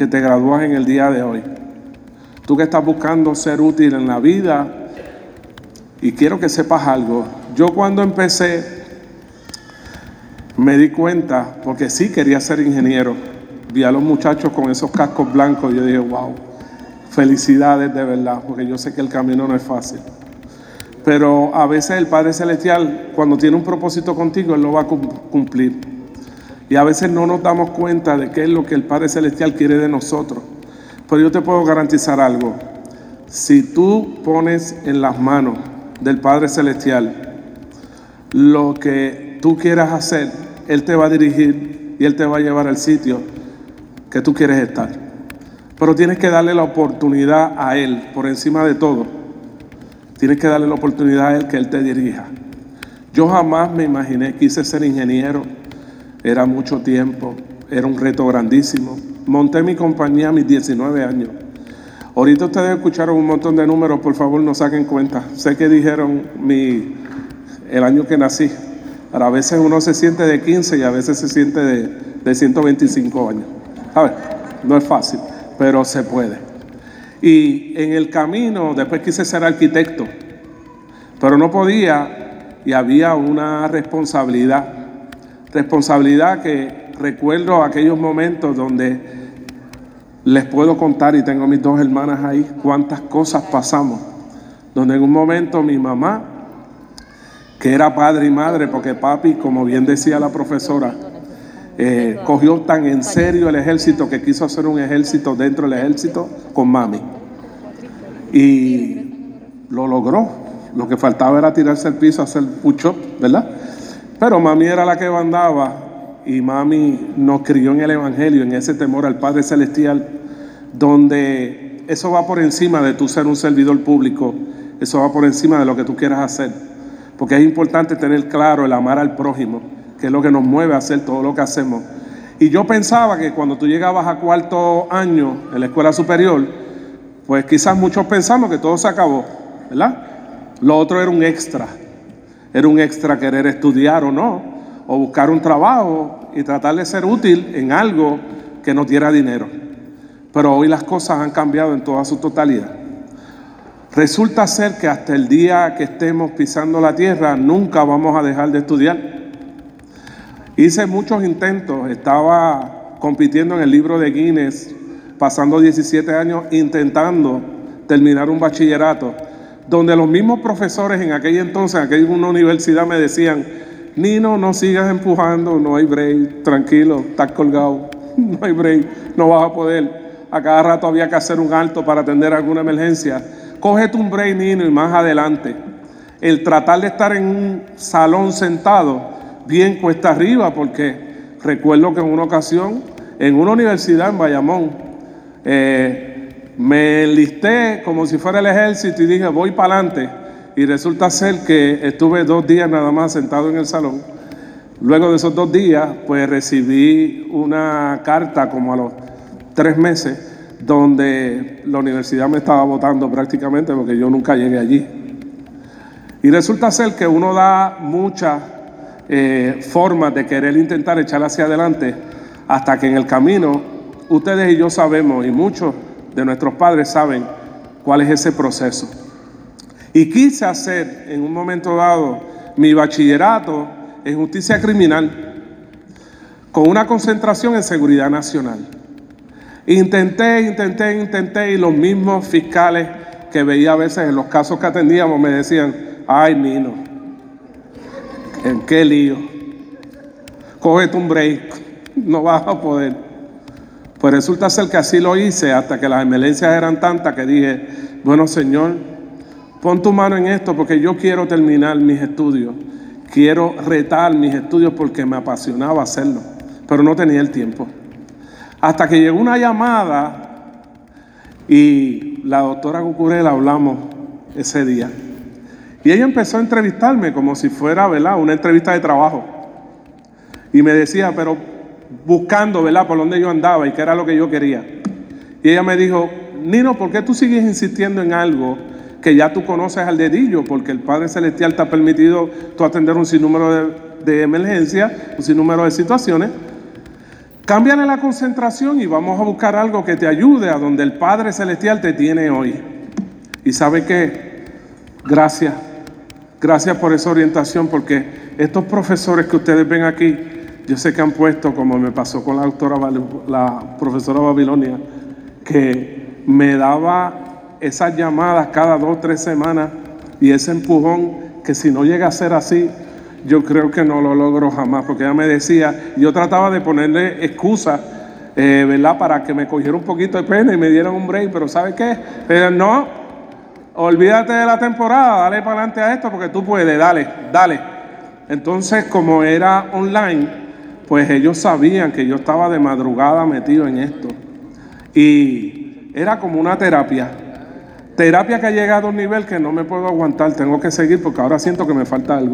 que te gradúas en el día de hoy. Tú que estás buscando ser útil en la vida, y quiero que sepas algo. Yo cuando empecé me di cuenta, porque sí quería ser ingeniero. Vi a los muchachos con esos cascos blancos y yo dije, wow, felicidades de verdad, porque yo sé que el camino no es fácil. Pero a veces el Padre Celestial, cuando tiene un propósito contigo, Él lo va a cumplir. Y a veces no nos damos cuenta de qué es lo que el Padre Celestial quiere de nosotros. Pero yo te puedo garantizar algo. Si tú pones en las manos del Padre Celestial lo que tú quieras hacer, Él te va a dirigir y Él te va a llevar al sitio que tú quieres estar. Pero tienes que darle la oportunidad a Él por encima de todo. Tienes que darle la oportunidad a Él que Él te dirija. Yo jamás me imaginé, quise ser ingeniero. Era mucho tiempo, era un reto grandísimo. Monté mi compañía a mis 19 años. Ahorita ustedes escucharon un montón de números, por favor no saquen cuenta. Sé que dijeron el año que nací. Pero a veces uno se siente de 15 y a veces se siente de 125 años. A ver, no es fácil, pero se puede. Y en el camino, después quise ser arquitecto, pero no podía y había una responsabilidad que recuerdo aquellos momentos donde les puedo contar, y tengo mis dos hermanas ahí, cuántas cosas pasamos, donde en un momento mi mamá, que era padre y madre, porque papi, como bien decía la profesora, cogió tan en serio el ejército que quiso hacer un ejército dentro del ejército con mami. Y lo logró. Lo que faltaba era tirarse al piso, hacer push-up, ¿verdad? Pero mami era la que mandaba y mami nos crió en el Evangelio, en ese temor al Padre Celestial, donde eso va por encima de tú ser un servidor público, eso va por encima de lo que tú quieras hacer. Porque es importante tener claro el amar al prójimo, que es lo que nos mueve a hacer todo lo que hacemos. Y yo pensaba que cuando tú llegabas a cuarto año en la escuela superior, pues quizás muchos pensamos que todo se acabó, ¿verdad? Lo otro era un extra querer estudiar o no, o buscar un trabajo y tratar de ser útil en algo que nos diera dinero. Pero hoy las cosas han cambiado en toda su totalidad. Resulta ser que hasta el día que estemos pisando la tierra, nunca vamos a dejar de estudiar. Hice muchos intentos, estaba compitiendo en el libro de Guinness, pasando 17 años intentando terminar un bachillerato, donde los mismos profesores en aquel entonces, en aquella universidad, me decían: Nino, no sigas empujando, no hay break, tranquilo, estás colgado, no hay break, no vas a poder. A cada rato había que hacer un alto para atender alguna emergencia. Cógete un break, Nino, y más adelante. El tratar de estar en un salón sentado, bien cuesta arriba, porque recuerdo que en una ocasión, en una universidad en Bayamón, me enlisté como si fuera el ejército y dije, voy para adelante. Y resulta ser que estuve 2 días nada más sentado en el salón. Luego de esos 2 días, pues recibí una carta como a los 3 meses, donde la universidad me estaba votando prácticamente porque yo nunca llegué allí. Y resulta ser que uno da muchas formas de querer intentar echar hacia adelante, hasta que en el camino, ustedes y yo sabemos, y muchos de nuestros padres saben cuál es ese proceso. Y quise hacer en un momento dado mi bachillerato en justicia criminal con una concentración en seguridad nacional. Intenté y los mismos fiscales que veía a veces en los casos que atendíamos me decían: ay, Nino, ¿en qué lío? Cógete un break, no vas a poder. Pues resulta ser que así lo hice, hasta que las emergencias eran tantas que dije: bueno, Señor, pon tu mano en esto, porque yo quiero terminar mis estudios, quiero retar mis estudios porque me apasionaba hacerlo, pero no tenía el tiempo. Hasta que llegó una llamada y la doctora Cucurella, hablamos ese día, y ella empezó a entrevistarme como si fuera, ¿verdad?, una entrevista de trabajo, y me decía, pero buscando, ¿verdad?, por dónde yo andaba y qué era lo que yo quería. Y ella me dijo: Nino, ¿por qué tú sigues insistiendo en algo que ya tú conoces al dedillo? Porque el Padre Celestial te ha permitido tú atender un sinnúmero de emergencias, un sinnúmero de situaciones. Cámbiale la concentración y vamos a buscar algo que te ayude a donde el Padre Celestial te tiene hoy. ¿Y sabe qué? Gracias por esa orientación, porque estos profesores que ustedes ven aquí, yo sé que han puesto, como me pasó con la profesora Babilonia, que me daba esas llamadas cada 2 o 3 semanas y ese empujón, que si no llega a ser así, yo creo que no lo logro jamás, porque ella me decía, yo trataba de ponerle excusas, ¿verdad? Para que me cogiera un poquito de pena y me dieran un break, pero ¿sabe qué? No, olvídate de la temporada, dale para adelante a esto porque tú puedes, dale. Entonces, como era online, pues ellos sabían que yo estaba de madrugada metido en esto. Y era como una terapia que ha llegado a un nivel que no me puedo aguantar, tengo que seguir porque ahora siento que me falta algo.